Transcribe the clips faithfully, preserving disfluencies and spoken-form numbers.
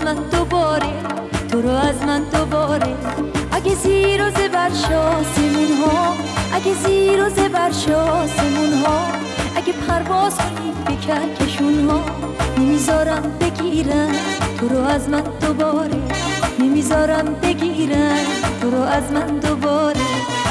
من دوباره، تو رو از من دوباره. اگه زیر و زبر شاسمون ها، اگه زیر و زبر شاسمون ها، اگه پرواز کنی به کهکشون ها، نمیذارم بگیرن تو رو از من دوباره، نمیذارم بگیرن تو رو از من دوباره.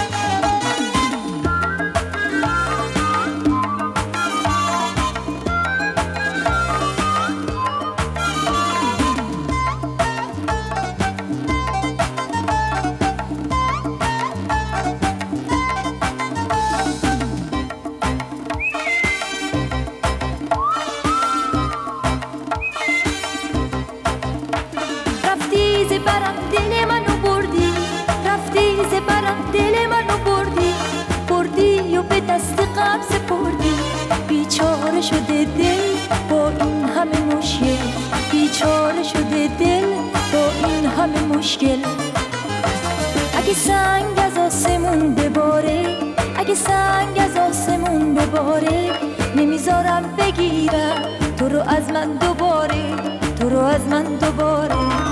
برم دل منو بردی، رفتی زبرم دل منو بردی، بردی و به دست غم سپردی. بیچاره شده دل با این همه مشکل، بیچاره شده دل با این همه مشکل. اگه سنگ از آسمون بباره، اگه سنگ از آسمون بباره، نمیذارم بگیرم تو رو از من دوباره، تو رو از من دوباره.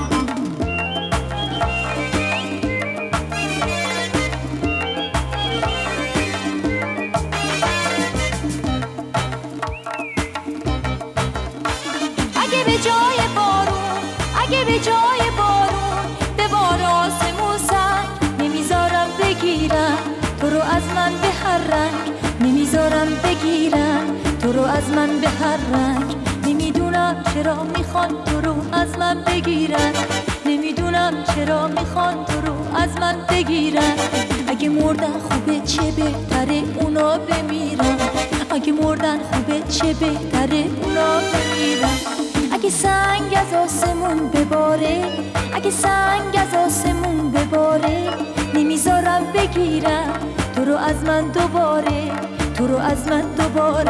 اگه به جای بارون، اگه به جای بارون به بار آسمون سنگ، نمیذارم بگیرم تو رو از من به هر رنگ، نمیذارم بگیرم تو رو از من به هر رنگ. نمیدونم چرا میخوان تو رو از من بگیرن، نمیدونم چرا میخوان تو رو از من بگیرن. اگه مردن خوبه چه بهتره اونا بمیرن، اگه مردن خوبه چه بهتره اونا بمیرن. اگه سنگ از آسمون بباره، اگه سنگ از آسمون بباره، نمیذارم بگیرم تو رو از من دوباره، تو رو از من دوباره.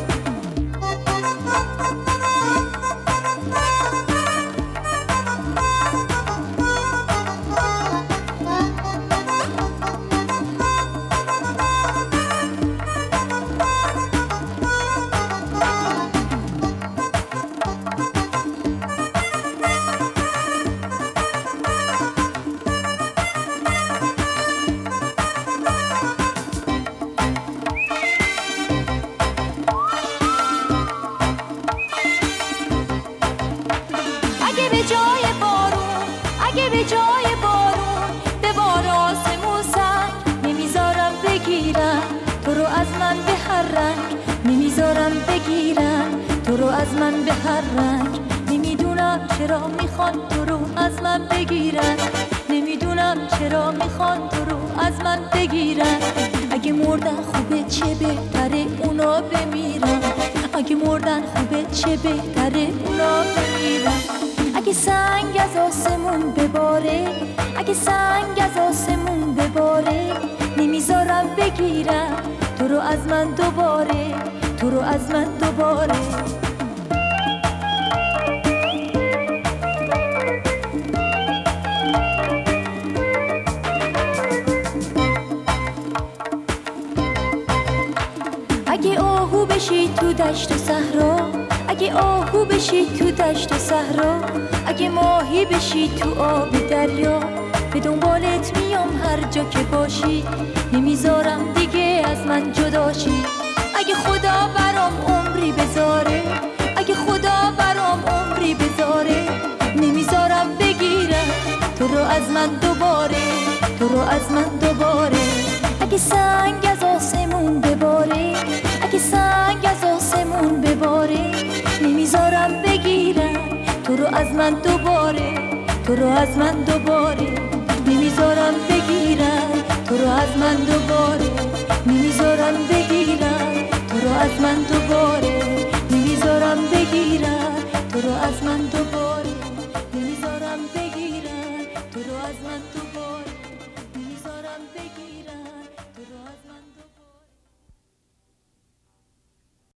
اگه به جای بارون، اگه به جای بارون به بار آسمون سنگ، نمیذارم بگیرم تو رو از من به هر رنگ، نمیذارم بگیرم تو رو از من به هر رنگ. نمیدونم چرا میخوان تو رو از من بگیرن، نمیدونم چرا میخوان تو رو از من بگیرن. اگه مردن خوبه چه بهتره اونا بمیرن، اگه مردن خوبه چه بهتره اونا بمیرن. اگه سنگ از آسمون بباره، اگه سنگ از آسمون بباره، نمیذارم بگیرم تو رو از من دوباره، تو رو از من دوباره. اگه آهو بشی تو دشت و صحرا، اگه آهو بشی تو دشت و صحرا، اگه ماهی بشی تو آب دریا، به دنبالت میام هر جا که باشی، نمیذارم دیگه از من جداشی. اگه خدا برام عمری بذاره، اگه خدا برام عمری بذاره، نمیذارم بگیرم تو رو از من دوباره، تو رو از من دوباره. اگه سنگ از آسمون بباره، اگه سنگ از آسمون بباره، نمیذارم بگیرم تو رو از من دوباره، تو رو از من دوباره. نمیذارم بگیرم تو رو از من دوباره.